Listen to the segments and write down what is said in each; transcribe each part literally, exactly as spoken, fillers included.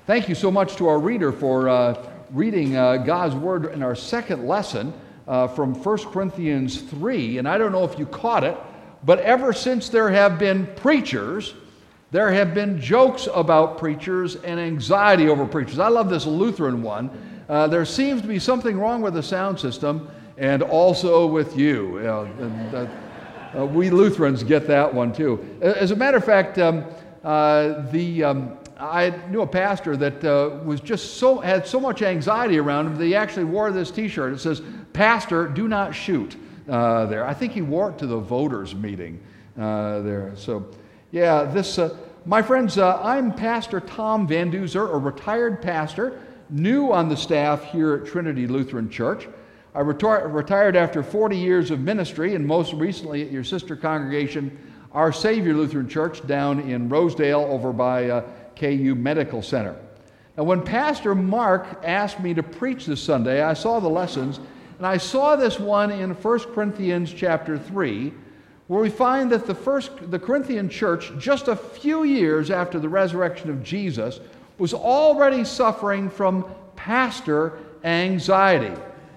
Thank you so much to our reader for uh, reading uh, God's Word in our second lesson uh, from First Corinthians three. And I don't know if you caught it, but ever since there have been preachers, there have been jokes about preachers and anxiety over preachers. I love this Lutheran one. Uh, there seems to be something wrong with the sound system and also with you. you know, and, uh, uh, we Lutherans get that one too. As a matter of fact, um, uh, the... Um, I knew a pastor that uh, was just so had so much anxiety around him that he actually wore this T-shirt. It says, "Pastor, do not shoot." Uh, there, I think he wore it to the voters' meeting uh, there. So, yeah, this, uh, my friends, uh, I'm Pastor Tom Van Duzer, a retired pastor, new on the staff here at Trinity Lutheran Church. I reti- retired after forty years of ministry, and most recently at your sister congregation, Our Savior Lutheran Church, down in Rosedale, over by Uh, K U Medical Center. Now, when Pastor Mark asked me to preach this Sunday, I saw the lessons, and I saw this one in First Corinthians chapter three, where we find that the first, the Corinthian church, just a few years after the resurrection of Jesus, was already suffering from pastor anxiety.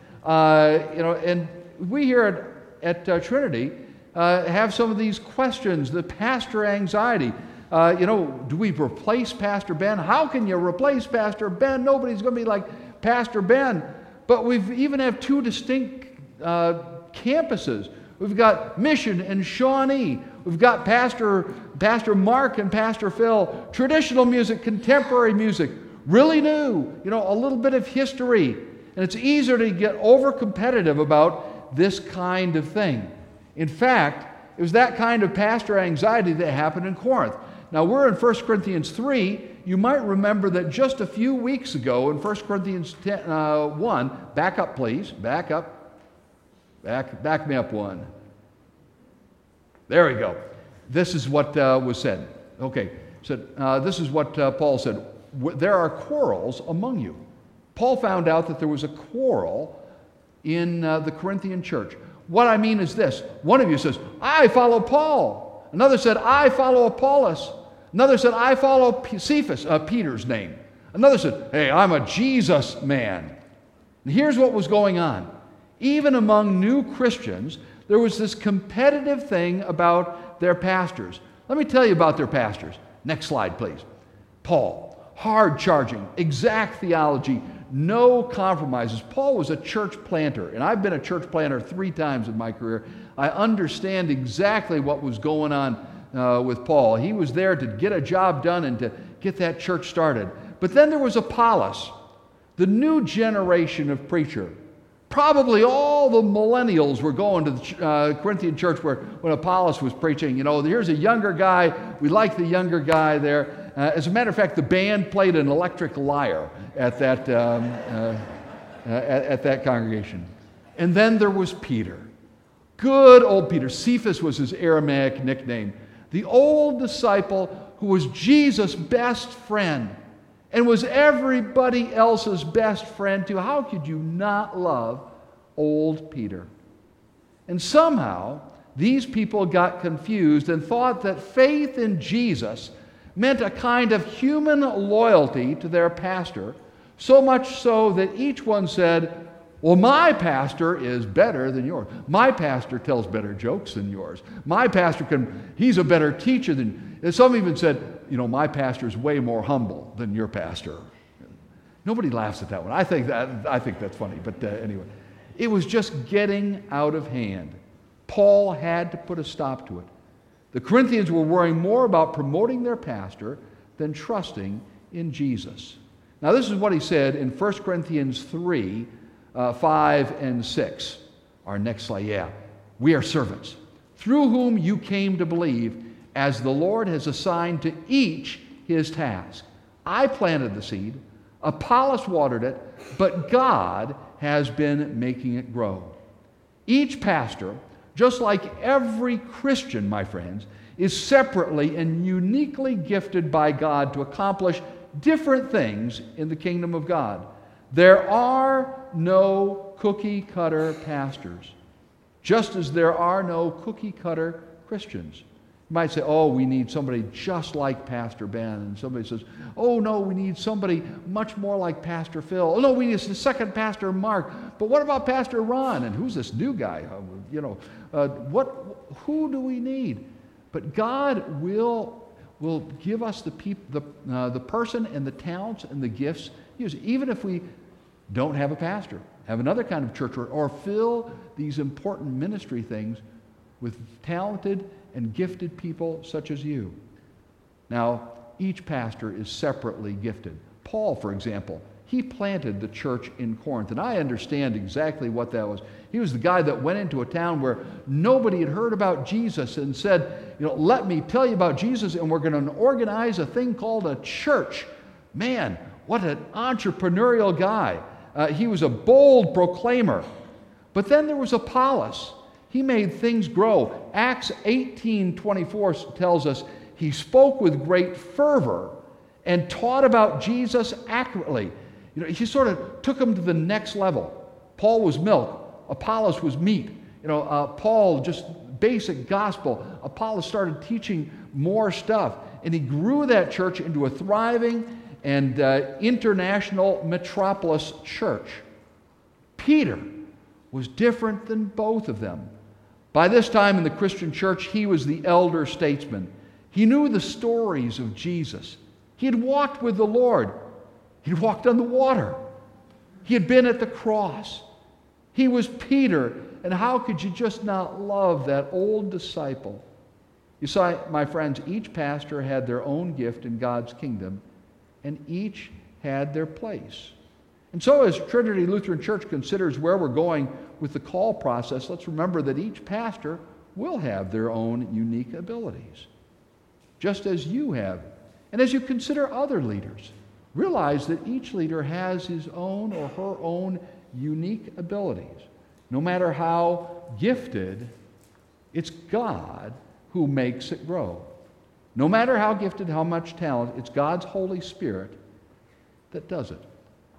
Uh, you know, and we here at, at uh, Trinity uh, have some of these questions, the pastor anxiety. Uh, you know, do we replace Pastor Ben? How can you replace Pastor Ben? Nobody's going to be like Pastor Ben. But we've even have two distinct uh, campuses. We've got Mission and Shawnee. We've got Pastor Pastor Mark and Pastor Phil. Traditional music, contemporary music, really new. You know, a little bit of history, and it's easier to get over competitive about this kind of thing. In fact, it was that kind of pastor anxiety that happened in Corinth. Now, we're in First Corinthians three. You might remember that just a few weeks ago in First Corinthians one, back up, please. Back up. Back, back me up one. There we go. This is what uh, was said. Okay, so uh, this is what uh, Paul said. There are quarrels among you. Paul found out that there was a quarrel in uh, the Corinthian church. What I mean is this. One of you says, "I follow Paul." Another said, "I follow Apollos." Another said, "I follow Cephas," uh, Peter's name. Another said, "Hey, I'm a Jesus man." And here's what was going on. Even among new Christians, there was this competitive thing about their pastors. Let me tell you about their pastors. Next slide, please. Paul, hard-charging, exact theology, no compromises. Paul was a church planter, and I've been a church planter three times in my career. I understand exactly what was going on uh, with Paul. He was there to get a job done and to get that church started. But then there was Apollos, the new generation of preacher. Probably all the millennials were going to the uh, Corinthian church where when Apollos was preaching. You know, here's a younger guy. We like the younger guy there. Uh, as a matter of fact, the band played an electric lyre at that um, uh, uh, at, at that congregation. And then there was Peter. Good old Peter. Cephas was his Aramaic nickname. The old disciple who was Jesus' best friend and was everybody else's best friend too. How could you not love old Peter? And somehow, these people got confused and thought that faith in Jesus meant a kind of human loyalty to their pastor, so much so that each one said, "Well, my pastor is better than yours. My pastor tells better jokes than yours. My pastor can, he's a better teacher than," and some even said, "You know, my pastor is way more humble than your pastor." Nobody laughs at that one. I think that I think that's funny, but uh, anyway. It was just getting out of hand. Paul had to put a stop to it. The Corinthians were worrying more about promoting their pastor than trusting in Jesus. Now, this is what he said in First Corinthians three, Uh, five and six. Our next slide, yeah. "We are servants, through whom you came to believe, as the Lord has assigned to each his task. I planted the seed, Apollos watered it, but God has been making it grow." Each pastor, just like every Christian, my friends, is separately and uniquely gifted by God to accomplish different things in the kingdom of God. There are no cookie-cutter pastors, just as there are no cookie-cutter Christians. You might say, oh, we need somebody just like Pastor Ben. And somebody says, oh, no, we need somebody much more like Pastor Phil. Oh, no, we need a second Pastor Mark. But what about Pastor Ron? And who's this new guy? Uh, you know, uh, what? Who do we need? But God will, will give us the, peop, the, uh, the person and the talents and the gifts, even if we don't have a pastor, have another kind of church, or, or fill these important ministry things with talented and gifted people such as you. Now, each pastor is separately gifted. Paul, for example, he planted the church in Corinth, and I understand exactly what that was. He was the guy that went into a town where nobody had heard about Jesus and said, you know, let me tell you about Jesus, and we're going to organize a thing called a church. Man, what an entrepreneurial guy. Uh, he was a bold proclaimer. But then there was Apollos. He made things grow. Acts eighteen twenty-four tells us he spoke with great fervor and taught about Jesus accurately. You know, he sort of took him to the next level. Paul was milk. Apollos was meat. You know, uh, Paul just basic gospel. Apollos started teaching more stuff, and he grew that church into a thriving and uh, international metropolis church. Peter was different than both of them. By this time in the Christian church, he was the elder statesman. He knew the stories of Jesus. He had walked with the Lord. He had walked on the water. He had been at the cross. He was Peter, and how could you just not love that old disciple? You see, my friends, each pastor had their own gift in God's kingdom, and each had their place. And so as Trinity Lutheran Church considers where we're going with the call process, let's remember that each pastor will have their own unique abilities, just as you have. And as you consider other leaders, realize that each leader has his own or her own unique abilities. No matter how gifted, it's God who makes it grow. No matter how gifted, how much talent, it's God's Holy Spirit that does it.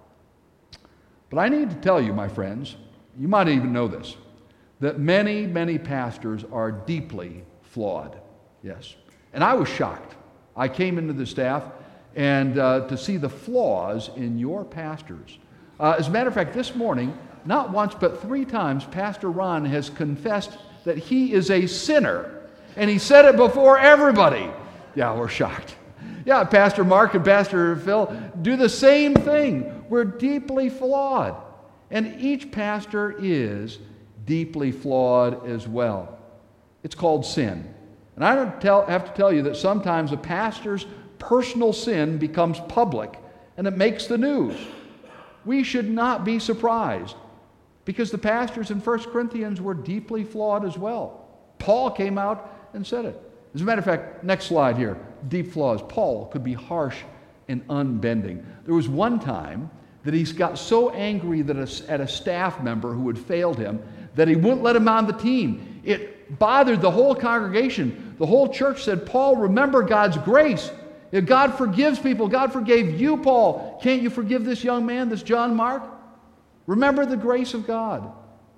But I need to tell you, my friends, you might even know this, that many, many pastors are deeply flawed. Yes. And I was shocked. I came into the staff and uh, to see the flaws in your pastors. Uh, as a matter of fact, this morning, not once but three times, Pastor Ron has confessed that he is a sinner. And he said it before everybody. Yeah, we're shocked. Yeah, Pastor Mark and Pastor Phil do the same thing. We're deeply flawed. And each pastor is deeply flawed as well. It's called sin. And I don't tell, have to tell you that sometimes a pastor's personal sin becomes public and it makes the news. We should not be surprised because the pastors in First Corinthians were deeply flawed as well. Paul came out and said it. As a matter of fact, next slide here, deep flaws. Paul could be harsh and unbending. There was one time that he got so angry that a, at a staff member who had failed him that he wouldn't let him on the team. It bothered the whole congregation. The whole church said, Paul, remember God's grace. If God forgives people, God forgave you, Paul. Can't you forgive this young man, this John Mark? Remember the grace of God.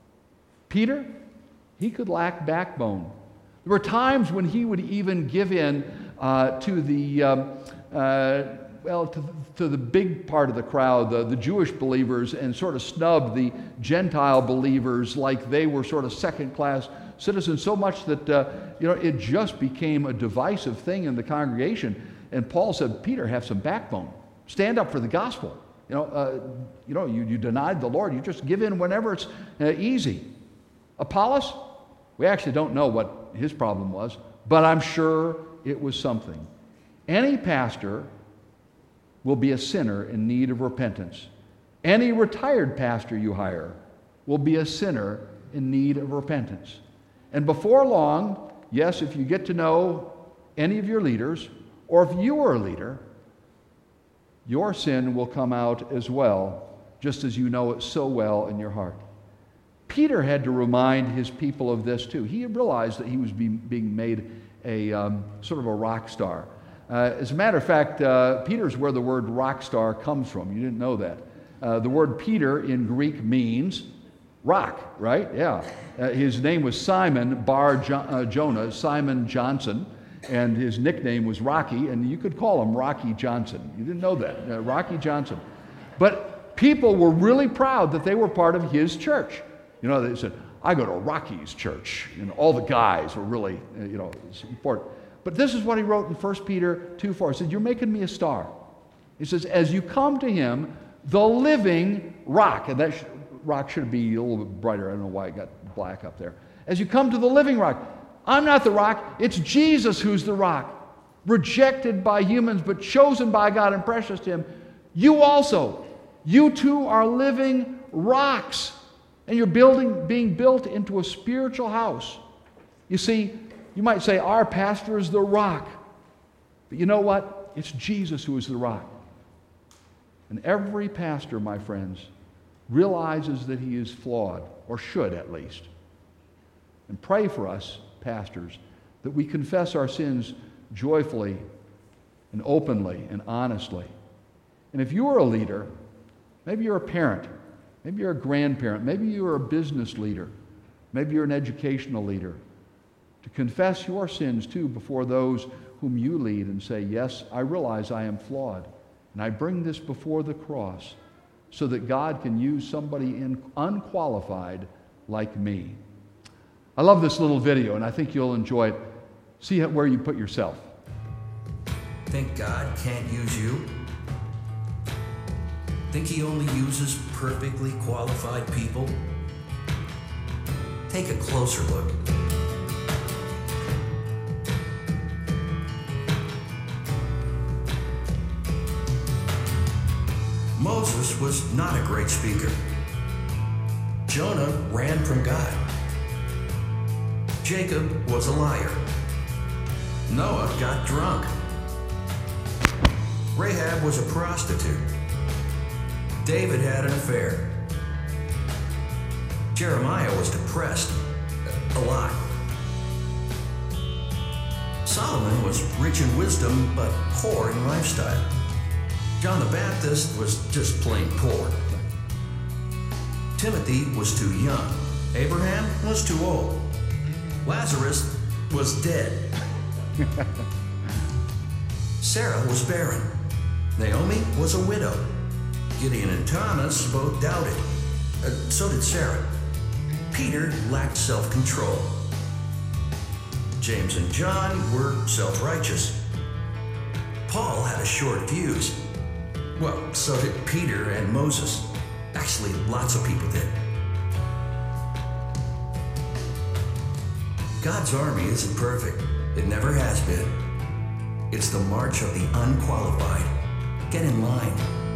Peter, he could lack backbone. There were times when he would even give in uh, to the, um, uh, well, to, to the big part of the crowd, the, the Jewish believers, and sort of snub the Gentile believers like they were sort of second-class citizens, so much that uh, you know it just became a divisive thing in the congregation. And Paul said, Peter, have some backbone. Stand up for the gospel. You know, uh, you know, you, you denied the Lord. You just give in whenever it's uh, easy. Apollos, we actually don't know what his problem was, but I'm sure it was something. Any pastor will be a sinner in need of repentance. Any retired pastor you hire will be a sinner in need of repentance. And before long, yes, if you get to know any of your leaders, or if you are a leader, your sin will come out as well, just as you know it so well in your heart. Peter had to remind his people of this too. He realized that he was being, being made a um, sort of a rock star. Uh, as a matter of fact, uh, Peter's where the word rock star comes from. You didn't know that. Uh, the word Peter in Greek means rock, right? Yeah. Uh, his name was Simon Bar jo- uh, Jonah, Simon Johnson. and his nickname was Rocky, and you could call him Rocky Johnson. You didn't know that, uh, Rocky Johnson. But people were really proud that they were part of his church. You know, they said, I go to Rocky's church. And all the guys were really, uh, you know, important. But this is what he wrote in First Peter two four. He said, you're making me a star. He says, as you come to him, the living rock, and that sh- rock should be a little bit brighter. I don't know why it got black up there. As you come to the living rock, I'm not the rock, it's Jesus who's the rock. Rejected by humans, but chosen by God and precious to him. You also, you too are living rocks. And you're building, being built into a spiritual house. You see, you might say, our pastor is the rock. But you know what? It's Jesus who is the rock. And every pastor, my friends, realizes that he is flawed, or should at least. And pray for us, pastors, that we confess our sins joyfully and openly and honestly. And if you are a leader, maybe you're a parent, maybe you're a grandparent, maybe you're a business leader, maybe you're an educational leader, to confess your sins too before those whom you lead and say, yes, I realize I am flawed, and I bring this before the cross so that God can use somebody in, unqualified like me. I love this little video, and I think you'll enjoy it. See how, where you put yourself. Think God can't use you? Think he only uses perfectly qualified people? Take a closer look. Moses was not a great speaker. Jonah ran from God. Jacob was a liar. Noah got drunk. Rahab was a prostitute. David had an affair. Jeremiah was depressed. A lot. Solomon was rich in wisdom, but poor in lifestyle. John the Baptist was just plain poor. Timothy was too young. Abraham was too old. Lazarus was dead. Sarah was barren. Naomi was a widow. Gideon and Thomas both doubted. Uh, so did Sarah. Peter lacked self-control. James and John were self-righteous. Paul had a short fuse. Well, so did Peter and Moses. Actually, lots of people did. God's army isn't perfect. It never has been. It's the march of the unqualified. Get in line.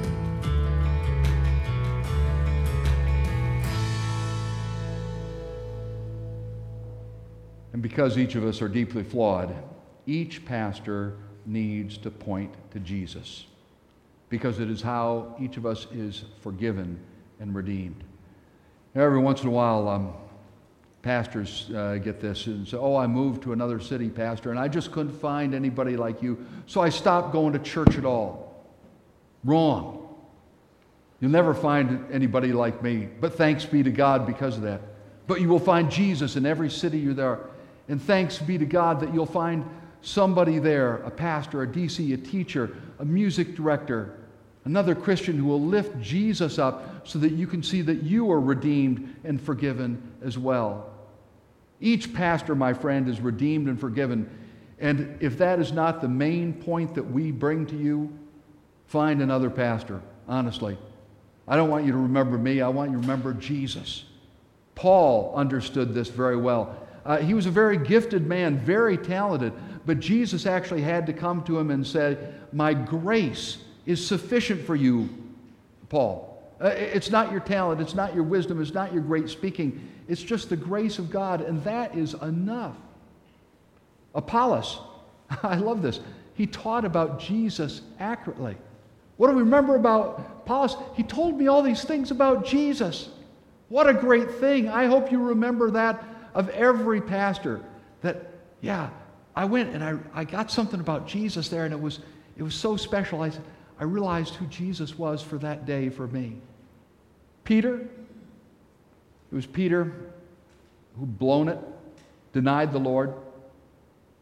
And because each of us are deeply flawed, each pastor needs to point to Jesus, because it is how each of us is forgiven and redeemed. Now, every once in a while, um, pastors uh, get this and say, oh, I moved to another city, pastor, and I just couldn't find anybody like you, so I stopped going to church at all. Wrong. You'll never find anybody like me, but thanks be to God because of that. But you will find Jesus in every city you're there. And thanks be to God that you'll find somebody there, a pastor, a D C, a teacher, a music director, another Christian who will lift Jesus up so that you can see that you are redeemed and forgiven as well. Each pastor, my friend, is redeemed and forgiven. And if that is not the main point that we bring to you, find another pastor, honestly. I don't want you to remember me. I want you to remember Jesus. Paul understood this very well. Uh, he was a very gifted man, very talented, but Jesus actually had to come to him and say, my grace is sufficient for you, Paul. Uh, it's not your talent, it's not your wisdom, it's not your great speaking, it's just the grace of God, and that is enough. Apollos, I love this, he taught about Jesus accurately. What do we remember about Apollos? He told me all these things about Jesus. What a great thing. I hope you remember that of every pastor, that, yeah, I went and I, I got something about Jesus there, and it was it was so special. I, I realized who Jesus was for that day for me. Peter, it was Peter who blown it, denied the Lord.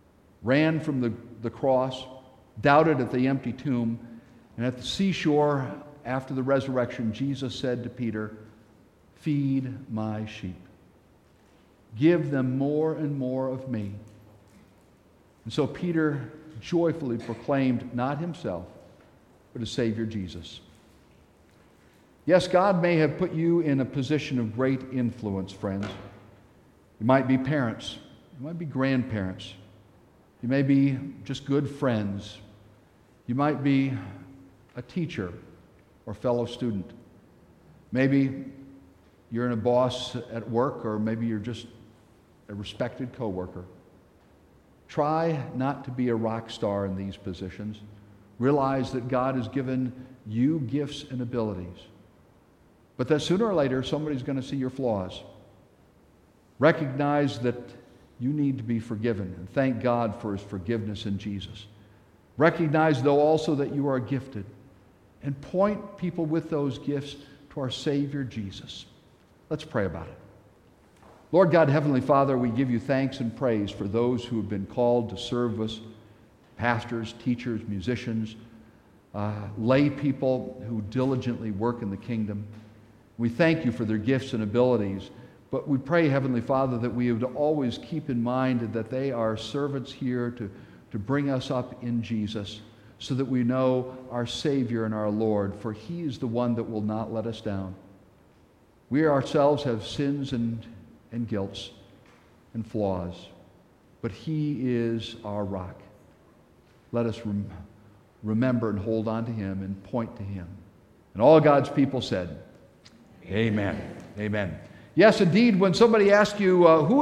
ran from the, the cross, doubted at the empty tomb, and at the seashore after the resurrection, Jesus said to Peter, "Feed my sheep. Give them more and more of me." And so Peter joyfully proclaimed not himself, but his Savior Jesus. Yes, God may have put you in a position of great influence, friends. You might be parents. You might be grandparents. You may be just good friends. You might be a teacher or fellow student. Maybe you're in a boss at work, or maybe you're just a respected coworker. Try not to be a rock star in these positions. Realize that God has given you gifts and abilities, but that sooner or later somebody's going to see your flaws. Recognize that you need to be forgiven, and thank God for his forgiveness in Jesus. Recognize, though, also that you are gifted, and point people with those gifts to our Savior Jesus. Let's pray about it. Lord God, Heavenly Father, we give you thanks and praise for those who have been called to serve us, pastors, teachers, musicians, uh, lay people who diligently work in the kingdom. We thank you for their gifts and abilities, but we pray, Heavenly Father, that we would always keep in mind that they are servants here to, to bring us up in Jesus, so that we know our Savior and our Lord, for he is the one that will not let us down. We ourselves have sins and, and guilts and flaws, but he is our rock. Let us rem- remember and hold on to him and point to him. And all God's people said, Amen. Amen. Amen. Yes, indeed, when somebody asks you, uh, who